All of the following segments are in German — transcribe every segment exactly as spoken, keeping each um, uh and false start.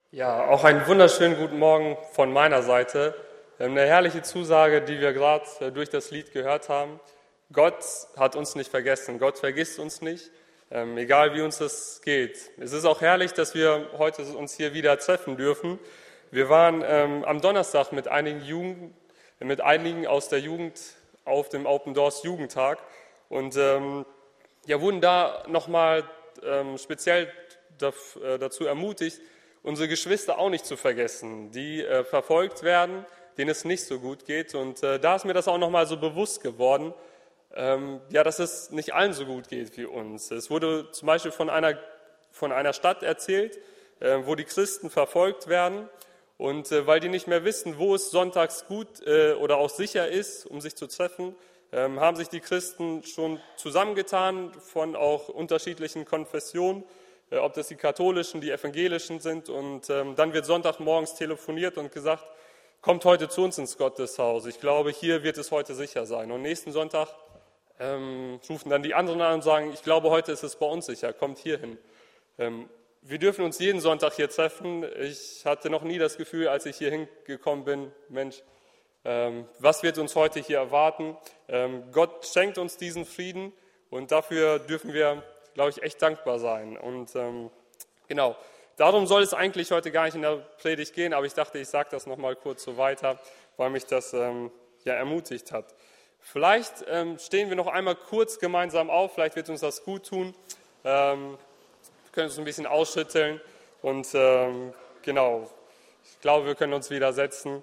Ja, auch einen wunderschönen guten Morgen von meiner Seite. Eine herrliche Zusage, die wir gerade durch das Lied gehört haben. Gott hat uns nicht vergessen, Gott vergisst uns nicht, egal wie uns das geht. Es ist auch herrlich, dass wir heute uns hier wieder treffen dürfen. Wir waren ähm, am Donnerstag mit einigen, Jugend, mit einigen aus der Jugend auf dem Open Doors Jugendtag und ähm, ja, wurden da nochmal ähm, speziell dazu ermutigt, unsere Geschwister auch nicht zu vergessen, die äh, verfolgt werden, denen es nicht so gut geht. Und äh, da ist mir das auch nochmal so bewusst geworden, ähm, ja, dass es nicht allen so gut geht wie uns. Es wurde zum Beispiel von einer, von einer Stadt erzählt, äh, wo die Christen verfolgt werden. Und äh, weil die nicht mehr wissen, wo es sonntags gut äh, oder auch sicher ist, um sich zu treffen, ähm, haben sich die Christen schon zusammengetan von auch unterschiedlichen Konfessionen, ob das die katholischen, die evangelischen sind. Und ähm, dann wird Sonntagmorgens telefoniert und gesagt, kommt heute zu uns ins Gotteshaus. Ich glaube, hier wird es heute sicher sein. Und nächsten Sonntag ähm, rufen dann die anderen an und sagen, ich glaube, heute ist es bei uns sicher, kommt hier hin. Ähm, wir dürfen uns jeden Sonntag hier treffen. Ich hatte noch nie das Gefühl, als ich hier hingekommen bin, Mensch, ähm, was wird uns heute hier erwarten? Ähm, Gott schenkt uns diesen Frieden und dafür dürfen wir, glaube ich, echt dankbar sein. Und ähm, genau, darum soll es eigentlich heute gar nicht in der Predigt gehen, aber ich dachte, ich sage das nochmal kurz so weiter, weil mich das ähm, ja ermutigt hat. Vielleicht ähm, stehen wir noch einmal kurz gemeinsam auf, vielleicht wird uns das gut tun. Ähm, wir können uns ein bisschen ausschütteln und ähm, genau, ich glaube, wir können uns wieder setzen.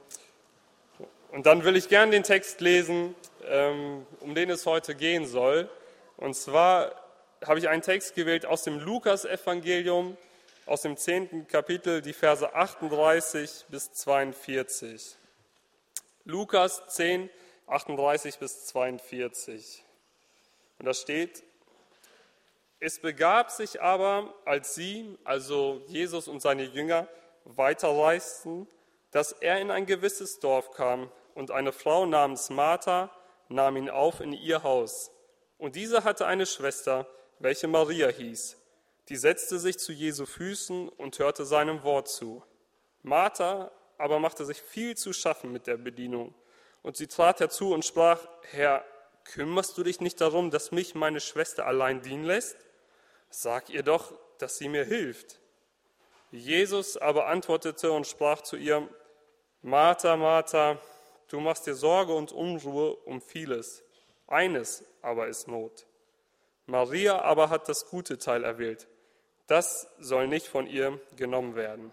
Und dann will ich gerne den Text lesen, ähm, um den es heute gehen soll. Und zwar habe ich einen Text gewählt aus dem Lukas-Evangelium, aus dem zehnten Kapitel, die Verse achtunddreißig bis zweiundvierzig. Lukas zehn, achtunddreißig bis zweiundvierzig. Und da steht, es begab sich aber, als sie, also Jesus und seine Jünger, weiterreisten, dass er in ein gewisses Dorf kam und eine Frau namens Martha nahm ihn auf in ihr Haus. Und diese hatte eine Schwester, welche Maria hieß. Die setzte sich zu Jesu Füßen und hörte seinem Wort zu. Martha aber machte sich viel zu schaffen mit der Bedienung. Und sie trat herzu und sprach, Herr, kümmerst du dich nicht darum, dass mich meine Schwester allein dienen lässt? Sag ihr doch, dass sie mir hilft. Jesus aber antwortete und sprach zu ihr, Martha, Martha, du machst dir Sorge und Unruhe um vieles. Eines aber ist Not. Maria aber hat das gute Teil erwählt. Das soll nicht von ihr genommen werden.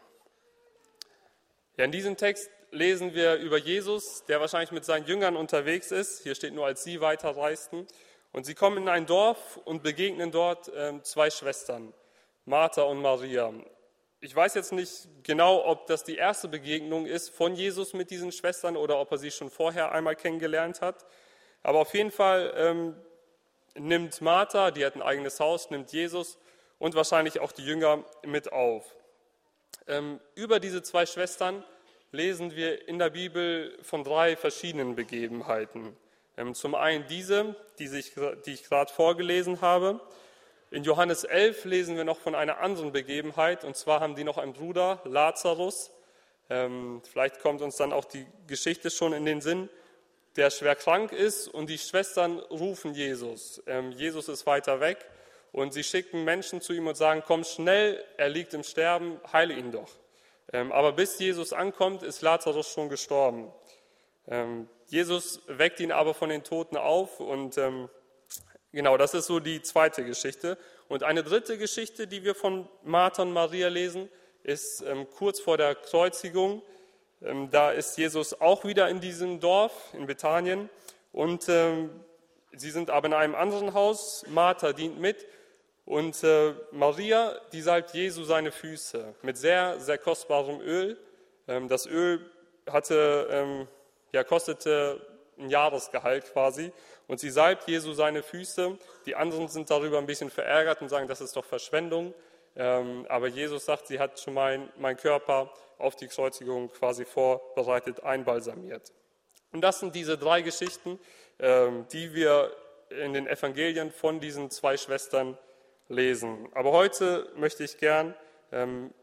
Ja, in diesem Text lesen wir über Jesus, der wahrscheinlich mit seinen Jüngern unterwegs ist. Hier steht nur, als sie weiterreisten. Und sie kommen in ein Dorf und begegnen dort äh, zwei Schwestern, Martha und Maria. Ich weiß jetzt nicht genau, ob das die erste Begegnung ist von Jesus mit diesen Schwestern oder ob er sie schon vorher einmal kennengelernt hat. Aber auf jeden Fall ähm, nimmt Martha, die hat ein eigenes Haus, nimmt Jesus und wahrscheinlich auch die Jünger mit auf. Ähm, über diese zwei Schwestern lesen wir in der Bibel von drei verschiedenen Begebenheiten. Ähm, zum einen diese, die, sich, die ich gerade vorgelesen habe. In Johannes elf lesen wir noch von einer anderen Begebenheit, und zwar haben die noch einen Bruder, Lazarus. Ähm, vielleicht kommt uns dann auch die Geschichte schon in den Sinn, der schwer krank ist, und die Schwestern rufen Jesus. Ähm, Jesus ist weiter weg und sie schicken Menschen zu ihm und sagen, komm schnell, er liegt im Sterben, heile ihn doch. Ähm, aber bis Jesus ankommt, ist Lazarus schon gestorben. Ähm, Jesus weckt ihn aber von den Toten auf und ähm, genau, das ist so die zweite Geschichte. Und eine dritte Geschichte, die wir von Martha und Maria lesen, ist ähm, kurz vor der Kreuzigung. Da ist Jesus auch wieder in diesem Dorf, in Bethanien, und ähm, sie sind aber in einem anderen Haus. Martha dient mit und äh, Maria, die salbt Jesu seine Füße mit sehr, sehr kostbarem Öl. Ähm, das Öl hatte, ähm, ja, kostete ein Jahresgehalt quasi, und sie salbt Jesu seine Füße. Die anderen sind darüber ein bisschen verärgert und sagen, das ist doch Verschwendung. Ähm, aber Jesus sagt, sie hat schon mein, mein Körper auf die Kreuzigung quasi vorbereitet, einbalsamiert. Und das sind diese drei Geschichten, ähm, die wir in den Evangelien von diesen zwei Schwestern lesen. Aber heute möchte ich gern ähm,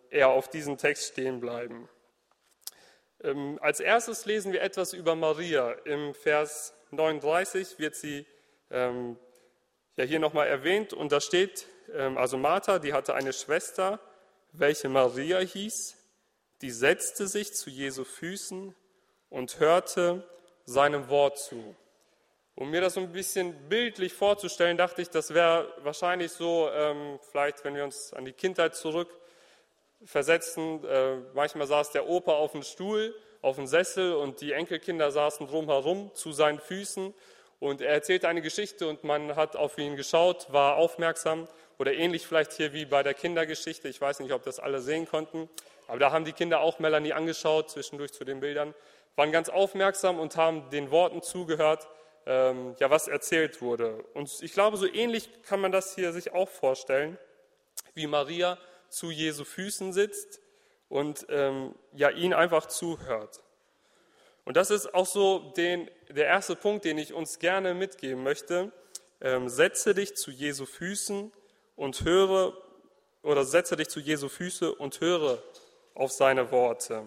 eher auf diesen Text stehen bleiben. Ähm, als erstes lesen wir etwas über Maria. Im Vers neununddreißig wird sie ähm, ja hier nochmal erwähnt und da steht, ähm, also Martha, die hatte eine Schwester, welche Maria hieß, die setzte sich zu Jesu Füßen und hörte seinem Wort zu. Um mir das so ein bisschen bildlich vorzustellen, dachte ich, das wäre wahrscheinlich so, ähm, vielleicht wenn wir uns an die Kindheit zurückversetzen, äh, manchmal saß der Opa auf dem Stuhl, auf dem Sessel und die Enkelkinder saßen drumherum zu seinen Füßen und er erzählte eine Geschichte und man hat auf ihn geschaut, war aufmerksam oder ähnlich vielleicht hier wie bei der Kindergeschichte, ich weiß nicht, ob das alle sehen konnten, aber da haben die Kinder auch Melanie angeschaut, zwischendurch zu den Bildern, waren ganz aufmerksam und haben den Worten zugehört, ähm, ja, was erzählt wurde. Und ich glaube, so ähnlich kann man das hier sich auch vorstellen, wie Maria zu Jesu Füßen sitzt und ähm, ja, ihn einfach zuhört. Und das ist auch so den, der erste Punkt, den ich uns gerne mitgeben möchte. Ähm, setze dich zu Jesu Füßen und höre, oder setze dich zu Jesu Füße und höre auf seine Worte.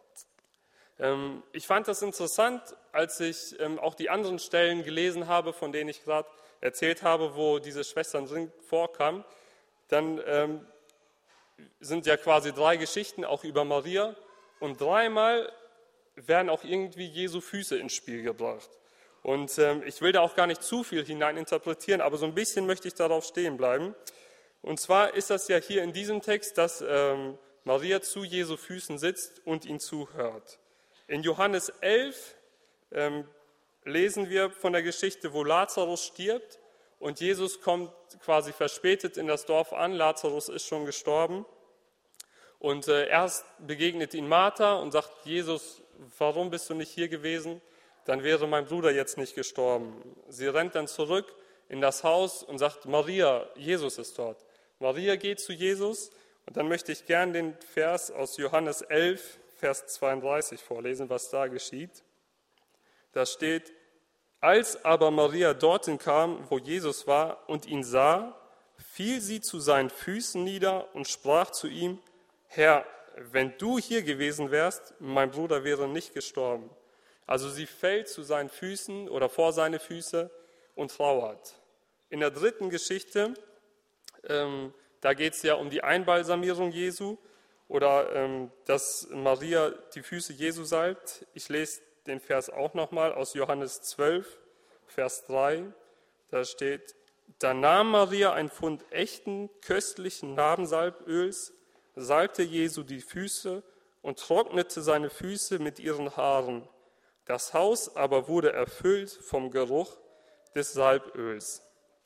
Ähm, ich fand das interessant, als ich ähm, auch die anderen Stellen gelesen habe, von denen ich gerade erzählt habe, wo diese Schwestern drin vorkamen. Dann ähm, sind ja quasi drei Geschichten auch über Maria und dreimal werden auch irgendwie Jesu Füße ins Spiel gebracht. Und ähm, ich will da auch gar nicht zu viel hineininterpretieren, aber so ein bisschen möchte ich darauf stehen bleiben. Und zwar ist das ja hier in diesem Text, dass ähm, Maria zu Jesu Füßen sitzt und ihn zuhört. In Johannes elf ähm, lesen wir von der Geschichte, wo Lazarus stirbt und Jesus kommt quasi verspätet in das Dorf an. Lazarus ist schon gestorben und äh, erst begegnet ihn Martha und sagt, Jesus, warum bist du nicht hier gewesen? Dann wäre mein Bruder jetzt nicht gestorben. Sie rennt dann zurück in das Haus und sagt, Maria, Jesus ist dort. Maria geht zu Jesus und dann möchte ich gern den Vers aus Johannes elf, Vers zweiunddreißig vorlesen, was da geschieht. Da steht, als aber Maria dorthin kam, wo Jesus war und ihn sah, fiel sie zu seinen Füßen nieder und sprach zu ihm, Herr, wenn du hier gewesen wärst, mein Bruder wäre nicht gestorben. Also sie fällt zu seinen Füßen oder vor seine Füße und trauert. In der dritten Geschichte, ähm, da geht es ja um die Einbalsamierung Jesu oder ähm, dass Maria die Füße Jesu salbt. Ich lese den Vers auch nochmal aus Johannes zwölf, Vers drei. Da steht, da nahm Maria ein Pfund echten, köstlichen Narbensalböls, salbte Jesu die Füße und trocknete seine Füße mit ihren Haaren. Das Haus aber wurde erfüllt vom Geruch des Salböls.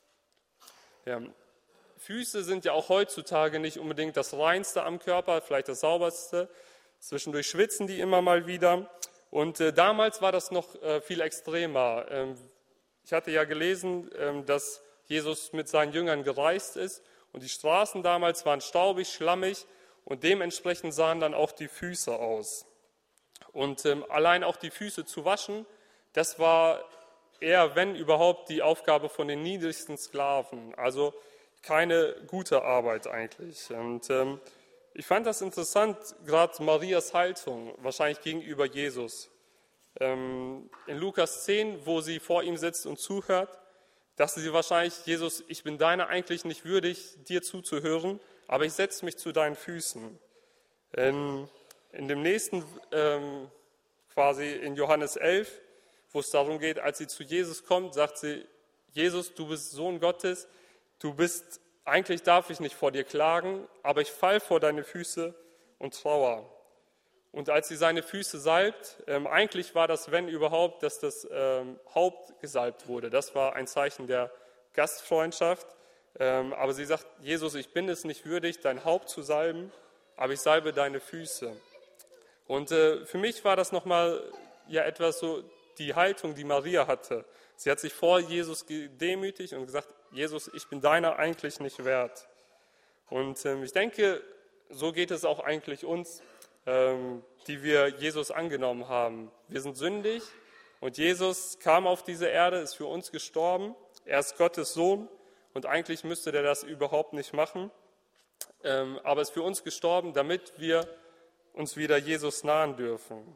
Ja, Füße sind ja auch heutzutage nicht unbedingt das Reinste am Körper, vielleicht das Sauberste. Zwischendurch schwitzen die immer mal wieder. Und äh, damals war das noch äh, viel extremer. Ähm, ich hatte ja gelesen, ähm, dass Jesus mit seinen Jüngern gereist ist und die Straßen damals waren staubig, schlammig und dementsprechend sahen dann auch die Füße aus. Und ähm, allein auch die Füße zu waschen, das war eher, wenn überhaupt, die Aufgabe von den niedrigsten Sklaven. Also keine gute Arbeit eigentlich. Und ähm, ich fand das interessant, gerade Marias Haltung, wahrscheinlich gegenüber Jesus. Ähm, in Lukas zehn, wo sie vor ihm sitzt und zuhört, dachte sie wahrscheinlich, Jesus, ich bin deiner eigentlich nicht würdig, dir zuzuhören, aber ich setze mich zu deinen Füßen. In, in dem nächsten, ähm, quasi in Johannes elf, wo es darum geht, als sie zu Jesus kommt, sagt sie, Jesus, du bist Sohn Gottes, du bist, eigentlich darf ich nicht vor dir klagen, aber ich fall vor deine Füße und trauer. Und als sie seine Füße salbt, ähm, eigentlich war das, wenn überhaupt, dass das ähm, Haupt gesalbt wurde. Das war ein Zeichen der Gastfreundschaft. Ähm, aber sie sagt, Jesus, ich bin es nicht würdig, dein Haupt zu salben, aber ich salbe deine Füße. Und äh, für mich war das nochmal ja etwas so, die Haltung, die Maria hatte. Sie hat sich vor Jesus gedemütigt und gesagt, Jesus, ich bin deiner eigentlich nicht wert. Und ähm, ich denke, so geht es auch eigentlich uns, ähm, die wir Jesus angenommen haben. Wir sind sündig und Jesus kam auf diese Erde, ist für uns gestorben. Er ist Gottes Sohn und eigentlich müsste der das überhaupt nicht machen. ähm, aber ist für uns gestorben, damit wir uns wieder Jesus nahen dürfen.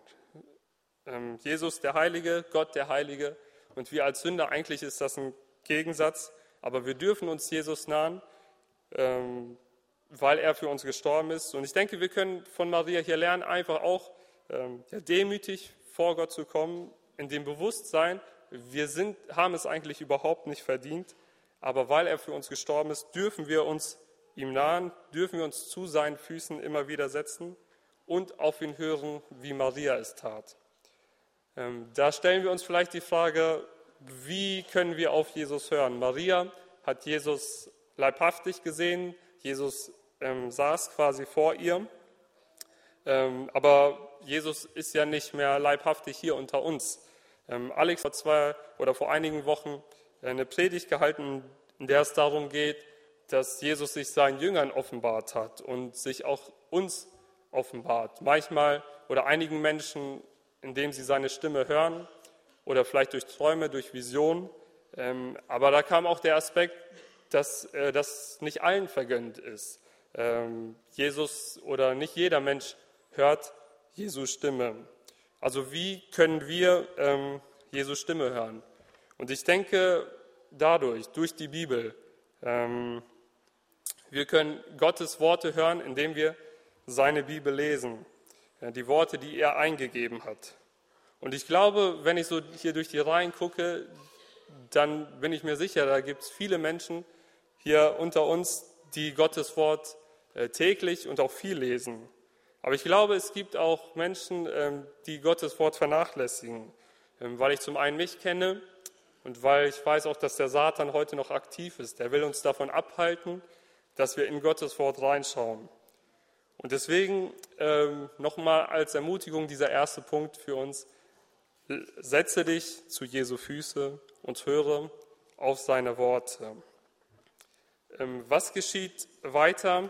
Ähm, Jesus der Heilige, Gott der Heilige und wir als Sünder, eigentlich ist das ein Gegensatz, aber wir dürfen uns Jesus nahen, ähm, weil er für uns gestorben ist. Und ich denke, wir können von Maria hier lernen, einfach auch ähm, ja, demütig vor Gott zu kommen, in dem Bewusstsein, wir sind, haben es eigentlich überhaupt nicht verdient, aber weil er für uns gestorben ist, dürfen wir uns ihm nahen, dürfen wir uns zu seinen Füßen immer wieder setzen und auf ihn hören, wie Maria es tat. Ähm, da stellen wir uns vielleicht die Frage, wie können wir auf Jesus hören? Maria hat Jesus leibhaftig gesehen, Jesus ähm, saß quasi vor ihr, ähm, aber Jesus ist ja nicht mehr leibhaftig hier unter uns. Ähm, Alex hat zwei oder vor einigen Wochen eine Predigt gehalten, in der es darum geht, dass Jesus sich seinen Jüngern offenbart hat und sich auch uns offenbart. Manchmal oder einigen Menschen, indem sie seine Stimme hören oder vielleicht durch Träume, durch Visionen. Ähm, aber da kam auch der Aspekt, dass äh, das nicht allen vergönnt ist. Ähm, Jesus oder nicht jeder Mensch hört Jesu Stimme. Also wie können wir ähm, Jesu Stimme hören? Und ich denke dadurch, durch die Bibel, ähm, wir können Gottes Worte hören, indem wir seine Bibel lesen, ja, die Worte, die er eingegeben hat. Und ich glaube, wenn ich so hier durch die Reihen gucke, dann bin ich mir sicher, da gibt es viele Menschen hier unter uns, die Gottes Wort äh, täglich und auch viel lesen. Aber ich glaube, es gibt auch Menschen, ähm, die Gottes Wort vernachlässigen, ähm, weil ich zum einen mich kenne und weil ich weiß auch, dass der Satan heute noch aktiv ist. Der will uns davon abhalten, dass wir in Gottes Wort reinschauen. Und deswegen ähm, nochmal als Ermutigung dieser erste Punkt für uns: Setze dich zu Jesu Füße und höre auf seine Worte. Ähm, was geschieht weiter?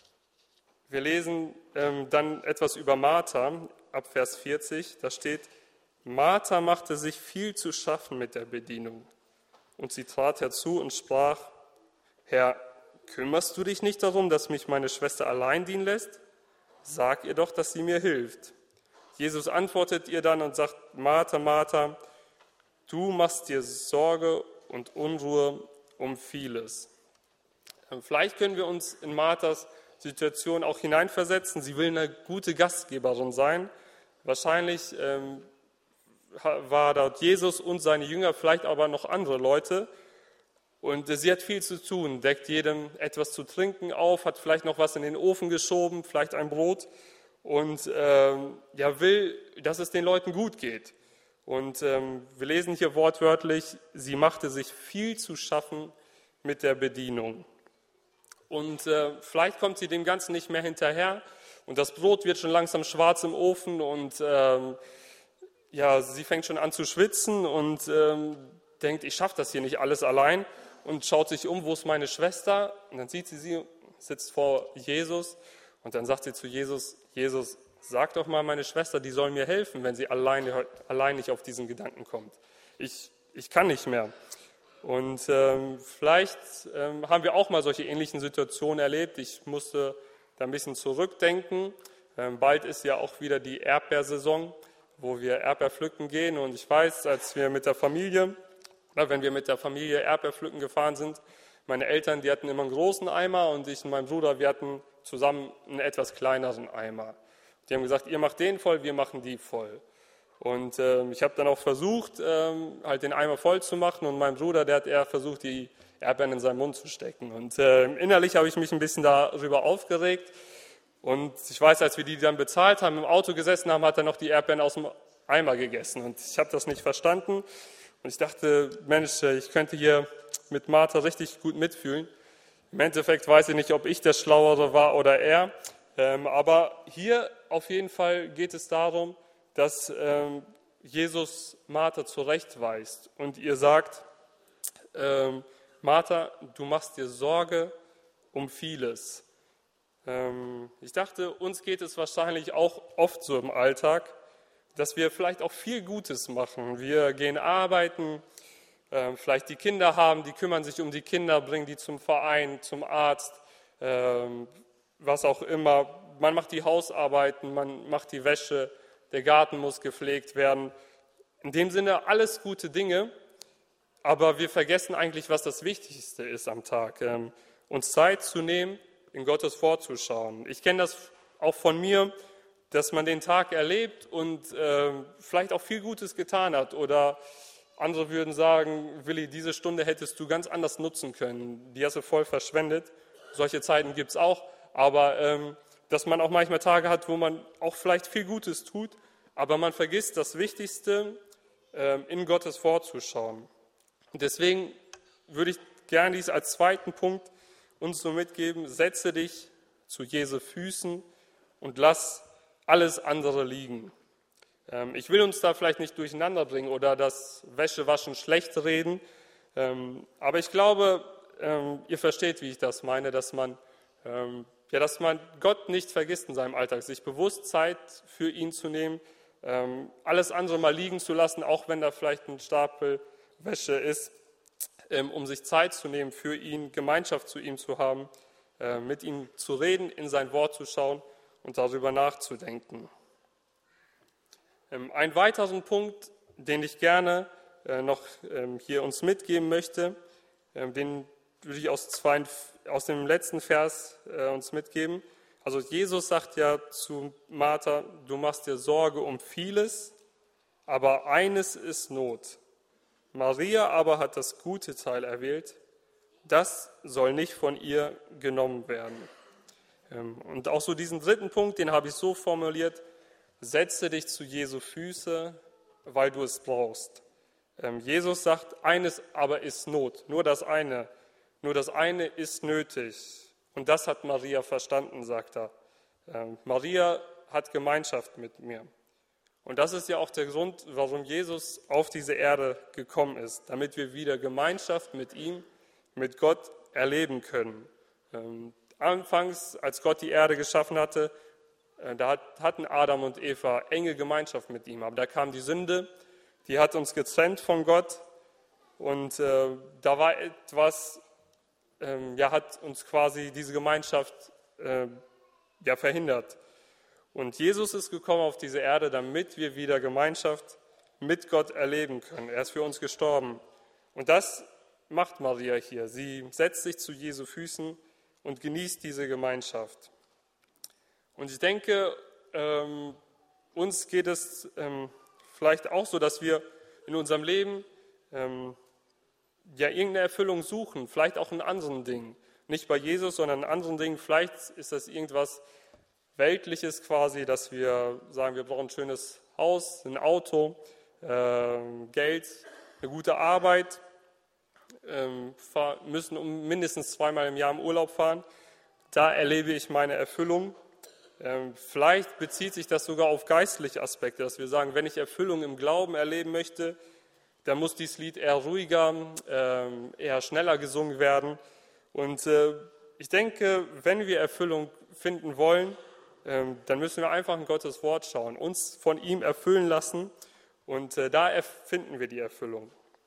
Wir lesen ähm, dann etwas über Martha ab Vers vierzig. Da steht: Martha machte sich viel zu schaffen mit der Bedienung. Und sie trat herzu und sprach: Herr, kümmerst du dich nicht darum, dass mich meine Schwester allein dienen lässt? Sag ihr doch, dass sie mir hilft. Jesus antwortet ihr dann und sagt: Martha, Martha, du machst dir Sorge und Unruhe um vieles. Vielleicht können wir uns in Marthas Situation auch hineinversetzen. Sie will eine gute Gastgeberin sein. Wahrscheinlich ähm, war dort Jesus und seine Jünger, vielleicht aber noch andere Leute. Und sie hat viel zu tun, deckt jedem etwas zu trinken auf, hat vielleicht noch was in den Ofen geschoben, vielleicht ein Brot und ähm, ja, will, dass es den Leuten gut geht. Und ähm, wir lesen hier wortwörtlich: Sie machte sich viel zu schaffen mit der Bedienung. Und äh, vielleicht kommt sie dem Ganzen nicht mehr hinterher und das Brot wird schon langsam schwarz im Ofen und ähm, ja, sie fängt schon an zu schwitzen und ähm, denkt, ich schaffe das hier nicht alles allein, und schaut sich um, wo ist meine Schwester? Und dann sieht sie sie, sitzt vor Jesus und dann sagt sie zu Jesus: Jesus, sag doch mal meine Schwester, die soll mir helfen, wenn sie alleine, allein nicht auf diesen Gedanken kommt. Ich, ich kann nicht mehr. Und ähm, vielleicht ähm, haben wir auch mal solche ähnlichen Situationen erlebt. Ich musste da ein bisschen zurückdenken. Ähm, bald ist ja auch wieder die Erdbeersaison, wo wir Erdbeer pflücken gehen. Und ich weiß, als wir mit der Familie, na, wenn wir mit der Familie Erdbeer pflücken gefahren sind, meine Eltern, die hatten immer einen großen Eimer und ich und mein Bruder, wir hatten zusammen einen etwas kleineren Eimer. Die haben gesagt, ihr macht den voll, wir machen die voll. Und äh, ich habe dann auch versucht, äh, halt den Eimer voll zu machen, und mein Bruder, der hat eher versucht, die Erdbeeren in seinen Mund zu stecken. Und äh, innerlich habe ich mich ein bisschen darüber aufgeregt. Und ich weiß, als wir die dann bezahlt haben, im Auto gesessen haben, hat er noch die Erdbeeren aus dem Eimer gegessen. Und ich habe das nicht verstanden. Und ich dachte, Mensch, ich könnte hier mit Martha richtig gut mitfühlen. Im Endeffekt weiß ich nicht, ob ich der Schlauere war oder er. Ähm, aber hier auf jeden Fall geht es darum, dass ähm, Jesus Martha zurechtweist und ihr sagt: ähm, Martha, du machst dir Sorge um vieles. Ähm, ich dachte, uns geht es wahrscheinlich auch oft so im Alltag, dass wir vielleicht auch viel Gutes machen. Wir gehen arbeiten, äh, vielleicht die Kinder haben, die kümmern sich um die Kinder, bringen die zum Verein, zum Arzt, äh, was auch immer. Man macht die Hausarbeiten, man macht die Wäsche, der Garten muss gepflegt werden. In dem Sinne alles gute Dinge, aber wir vergessen eigentlich, was das Wichtigste ist am Tag. Ähm, uns Zeit zu nehmen, in Gottes Wort zu schauen. Ich kenne das auch von mir, dass man den Tag erlebt und äh, vielleicht auch viel Gutes getan hat. Oder andere würden sagen, Willi, diese Stunde hättest du ganz anders nutzen können. Die hast du voll verschwendet. Solche Zeiten gibt es auch. Aber ähm, dass man auch manchmal Tage hat, wo man auch vielleicht viel Gutes tut, aber man vergisst das Wichtigste, äh, in Gottes Wort zu schauen. Und deswegen würde ich gerne dies als zweiten Punkt uns so mitgeben: Setze dich zu Jesu Füßen und lass alles andere liegen. Ähm, ich will uns da vielleicht nicht durcheinander bringen oder das Wäschewaschen schlecht reden, ähm, aber ich glaube, ähm, ihr versteht, wie ich das meine, dass man, ähm, ja, dass man Gott nicht vergisst in seinem Alltag, sich bewusst Zeit für ihn zu nehmen, ähm, alles andere mal liegen zu lassen, auch wenn da vielleicht ein Stapel Wäsche ist, ähm, um sich Zeit zu nehmen für ihn, Gemeinschaft zu ihm zu haben, äh, mit ihm zu reden, in sein Wort zu schauen und darüber nachzudenken. Ähm, einen weiteren Punkt, den ich gerne äh, noch ähm, hier uns mitgeben möchte, ähm, den würde ich aus, zwei, aus dem letzten Vers äh, uns mitgeben. Also Jesus sagt ja zu Martha, du machst dir Sorge um vieles, aber eines ist Not. Maria aber hat das gute Teil erwählt, das soll nicht von ihr genommen werden. Und auch so diesen dritten Punkt, den habe ich so formuliert: Setze dich zu Jesu Füße, weil du es brauchst. Jesus sagt, eines aber ist Not, nur das eine, nur das eine ist nötig. Und das hat Maria verstanden, sagt er. Maria hat Gemeinschaft mit mir. Und das ist ja auch der Grund, warum Jesus auf diese Erde gekommen ist, damit wir wieder Gemeinschaft mit ihm, mit Gott erleben können. Ähm, anfangs, als Gott die Erde geschaffen hatte, äh, da hat, hatten Adam und Eva enge Gemeinschaft mit ihm. Aber da kam die Sünde, die hat uns getrennt von Gott. Und äh, da war etwas, ähm, ja, hat uns quasi diese Gemeinschaft äh, ja, verhindert. Und Jesus ist gekommen auf diese Erde, damit wir wieder Gemeinschaft mit Gott erleben können. Er ist für uns gestorben. Und das macht Maria hier. Sie setzt sich zu Jesu Füßen und genießt diese Gemeinschaft. Und ich denke, ähm, uns geht es ähm, vielleicht auch so, dass wir in unserem Leben ähm, ja irgendeine Erfüllung suchen, vielleicht auch in anderen Dingen. Nicht bei Jesus, sondern in anderen Dingen. Vielleicht ist das irgendwas Weltliches quasi, dass wir sagen, wir brauchen ein schönes Haus, ein Auto, äh, Geld, eine gute Arbeit, äh, müssen um mindestens zweimal im Jahr im Urlaub fahren. Da erlebe ich meine Erfüllung. Äh, vielleicht bezieht sich das sogar auf geistliche Aspekte, dass wir sagen, wenn ich Erfüllung im Glauben erleben möchte, dann muss dieses Lied eher ruhiger, äh, eher schneller gesungen werden. Und äh, ich denke, wenn wir Erfüllung finden wollen, dann müssen wir einfach in Gottes Wort schauen, uns von ihm erfüllen lassen und da finden wir die Erfüllung.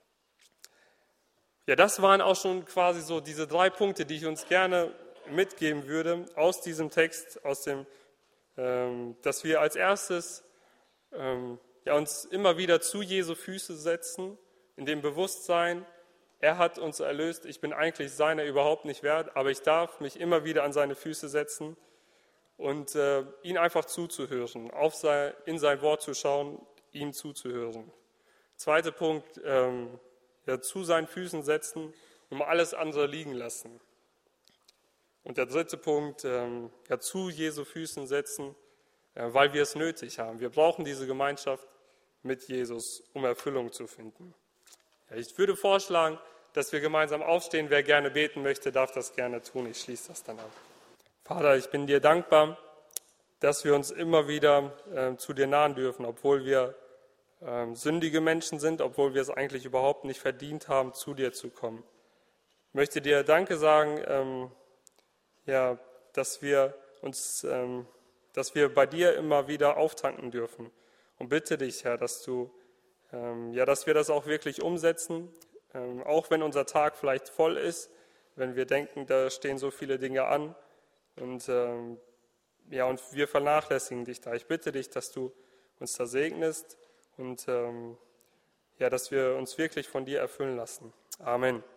Ja, das waren auch schon quasi so diese drei Punkte, die ich uns gerne mitgeben würde aus diesem Text, aus dem, ähm, dass wir als erstes ähm, ja, uns immer wieder zu Jesu Füße setzen, in dem Bewusstsein, er hat uns erlöst, ich bin eigentlich seiner überhaupt nicht wert, aber ich darf mich immer wieder an seine Füße setzen und äh, ihn einfach zuzuhören, auf sein, in sein Wort zu schauen, ihm zuzuhören. Zweiter Punkt, ähm, ja, zu seinen Füßen setzen und mal alles andere liegen lassen. Und der dritte Punkt, ähm, ja, zu Jesu Füßen setzen, äh, weil wir es nötig haben. Wir brauchen diese Gemeinschaft mit Jesus, um Erfüllung zu finden. Ja, ich würde vorschlagen, dass wir gemeinsam aufstehen. Wer gerne beten möchte, darf das gerne tun. Ich schließe das dann ab. Vater, ich bin dir dankbar, dass wir uns immer wieder äh, zu dir nahen dürfen, obwohl wir äh, sündige Menschen sind, obwohl wir es eigentlich überhaupt nicht verdient haben, zu dir zu kommen. Ich möchte dir Danke sagen, ähm, ja, dass wir uns, ähm, dass wir bei dir immer wieder auftanken dürfen. Und bitte dich, Herr, dass du, ähm, ja, dass wir das auch wirklich umsetzen, ähm, auch wenn unser Tag vielleicht voll ist, wenn wir denken, da stehen so viele Dinge an. Und, ähm, ja, und wir vernachlässigen dich da. Ich bitte dich, dass du uns da segnest und ähm, ja, dass wir uns wirklich von dir erfüllen lassen. Amen.